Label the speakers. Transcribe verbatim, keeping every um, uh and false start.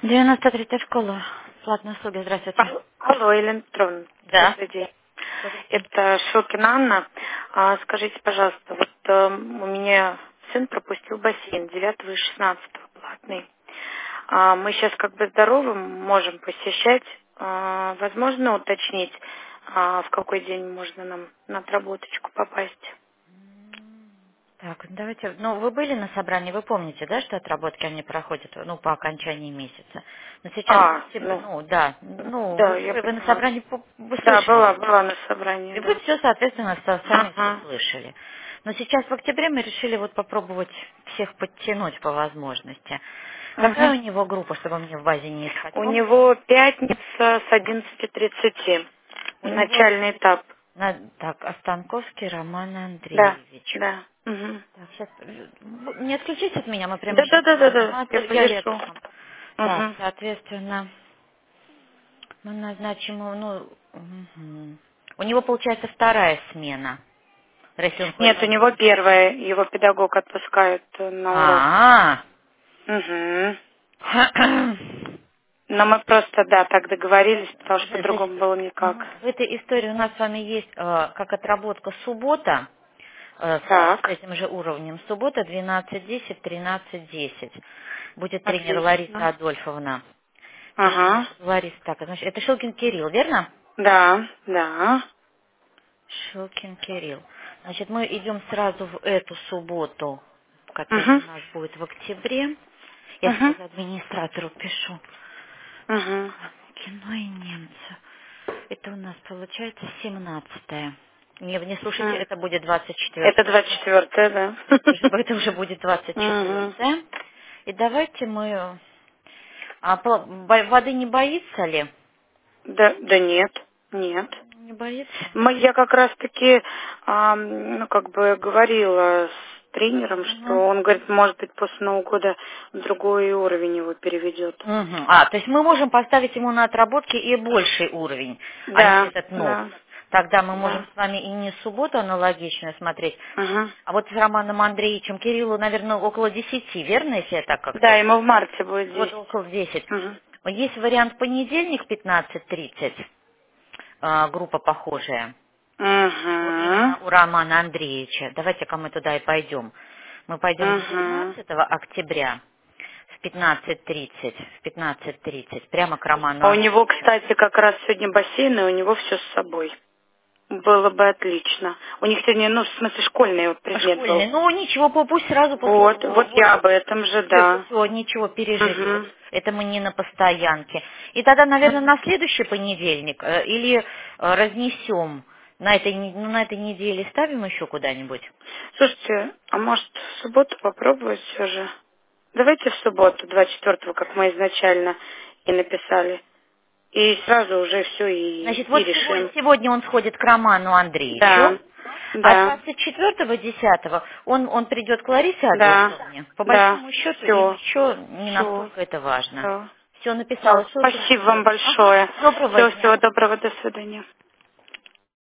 Speaker 1: девяносто третья школа. Платные услуги. Здравствуйте.
Speaker 2: Ал- Алло, Елена Петровна,
Speaker 1: Да.
Speaker 2: добрый день.
Speaker 1: Добрый день.
Speaker 2: Это Шилкина Анна. А, скажите, пожалуйста, вот эм, у меня сын пропустил бассейн девятого и шестнадцатого платный. А, мы сейчас как бы здоровы, можем посещать. А, возможно уточнить, а, в какой день можно нам на отработочку попасть?
Speaker 1: Так, давайте. Ну, вы были на собрании, вы помните, да, что отработки они проходят, ну, по окончании месяца. Но сейчас, в
Speaker 2: А,
Speaker 1: октябре-
Speaker 2: ну,
Speaker 1: ну, да, ну,
Speaker 2: да,
Speaker 1: вы,
Speaker 2: я
Speaker 1: вы- вы на
Speaker 2: поняла.
Speaker 1: собрании по- вы
Speaker 2: Да, была,
Speaker 1: слышали.
Speaker 2: была на собрании,
Speaker 1: И вы
Speaker 2: да.
Speaker 1: все, соответственно, со- сами все
Speaker 2: Ага.
Speaker 1: слышали. Но сейчас в октябре мы решили вот попробовать всех подтянуть по возможности.
Speaker 2: Мгм.
Speaker 1: Какая у него группа, чтобы мне в базе не искать,
Speaker 2: У
Speaker 1: помните?
Speaker 2: него пятница с одиннадцати тридцати.
Speaker 1: У него,
Speaker 2: Начальный этап.
Speaker 1: на- так, Останковский Роман
Speaker 2: Да,
Speaker 1: Андреевич.
Speaker 2: да. Мгм.
Speaker 1: Так, сейчас, не отключите от меня, мы прямо
Speaker 2: Да, да,
Speaker 1: сейчас
Speaker 2: да, да,
Speaker 1: глянем.
Speaker 2: да.
Speaker 1: Ну,
Speaker 2: Я
Speaker 1: это я
Speaker 2: повешу.
Speaker 1: летом. Так,
Speaker 2: Мгм.
Speaker 1: соответственно, мы назначим ему, ну, мгм. У него получается вторая смена, если он
Speaker 2: Нет, у
Speaker 1: ходит.
Speaker 2: него первое. Его педагог отпускает э, на урок.
Speaker 1: А,
Speaker 2: Угу.
Speaker 1: -а.
Speaker 2: Но мы просто, да, так договорились, потому что
Speaker 1: Значит,
Speaker 2: по-другому было никак.
Speaker 1: мгм. В этой истории у нас с вами есть э, как отработка суббота, э, с, с
Speaker 2: Так,
Speaker 1: этим же уровнем. Суббота двенадцать десять, тринадцать десять. Будет тренер Лариса
Speaker 2: отлично.
Speaker 1: Адольфовна. Тренер
Speaker 2: Ага.
Speaker 1: Лариса, так, значит, это Шилкин Кирилл, верно?
Speaker 2: Да, да.
Speaker 1: Шилкин Кирилл. Значит, мы идем сразу в эту субботу, которая
Speaker 2: Угу.
Speaker 1: у нас будет в октябре. Я
Speaker 2: Угу.
Speaker 1: сразу администратору пишу.
Speaker 2: Угу.
Speaker 1: Кино и немцы. Это у нас получается семнадцатое. Не, не слушайте,
Speaker 2: М.
Speaker 1: это будет двадцать
Speaker 2: Это
Speaker 1: четвертое.
Speaker 2: двадцать четвертое, да.
Speaker 1: Это уже, это уже будет двадцать
Speaker 2: Угу.
Speaker 1: четвертое. И давайте мы... А по- бо- воды не боится ли?
Speaker 2: Да, да нет, нет.
Speaker 1: Не боится?
Speaker 2: Мы, я как раз-таки, ам, ну, как бы говорила с тренером, что
Speaker 1: Мгм.
Speaker 2: он говорит, может быть, после Нового года в другой уровень его переведет.
Speaker 1: Мгм. А, то есть мы можем поставить ему на отработке и больший уровень, а не
Speaker 2: Да,
Speaker 1: этот НОП.
Speaker 2: да,
Speaker 1: Тогда мы можем
Speaker 2: да.
Speaker 1: с вами и не субботу аналогичную смотреть,
Speaker 2: Ага.
Speaker 1: а вот с Романом Андреевичем Кириллу, наверное, около десяти, верно, если я так
Speaker 2: Да,
Speaker 1: как-то?
Speaker 2: ему в марте будет
Speaker 1: Вот
Speaker 2: десять.
Speaker 1: около десять.
Speaker 2: Угу.
Speaker 1: Есть вариант понедельник пятнадцать тридцать, а, группа похожая. У-
Speaker 2: Угу.
Speaker 1: Именно у Романа Андреевича. Давайте-ка мы туда и пойдем. Мы пойдем
Speaker 2: Угу.
Speaker 1: девятнадцатого октября в пятнадцать тридцать, в пятнадцать тридцать, прямо к Роману
Speaker 2: А у него,
Speaker 1: Андреевичу.
Speaker 2: кстати, как раз сегодня бассейн, и у него все с собой. Было бы отлично. У них сегодня, ну, в смысле, школьный вот предмет был.
Speaker 1: Школьный. Ну, ничего, пу- пусть сразу после...
Speaker 2: Вот, вот
Speaker 1: Вот,
Speaker 2: я об этом же,
Speaker 1: все,
Speaker 2: да.
Speaker 1: все, ничего, переживет.
Speaker 2: Угу.
Speaker 1: Это мы не на постоянке. И тогда, наверное, на следующий понедельник э, или э, разнесем на этой, не- ну, на этой неделе, ставим еще куда-нибудь.
Speaker 2: Слушайте, а может в субботу попробовать все же? Давайте в субботу, двадцать четвертого, как мы изначально и написали. И сразу уже все и,
Speaker 1: Значит,
Speaker 2: и
Speaker 1: вот сегодня,
Speaker 2: решим.
Speaker 1: сегодня он сходит к Роману Андреевичу,
Speaker 2: Да,
Speaker 1: а
Speaker 2: да,
Speaker 1: двадцать четвертого десятого он, он придет к Ларисе
Speaker 2: да,
Speaker 1: Адольфовне. По
Speaker 2: да.
Speaker 1: большому счету им
Speaker 2: Все,
Speaker 1: еще не
Speaker 2: все,
Speaker 1: настолько это важно.
Speaker 2: все.
Speaker 1: Все написала,
Speaker 2: Все,
Speaker 1: Шилкин
Speaker 2: спасибо вам
Speaker 1: Кирилл. Ага,
Speaker 2: большое.
Speaker 1: доброго
Speaker 2: Всего,
Speaker 1: дня.
Speaker 2: всего доброго, до свидания.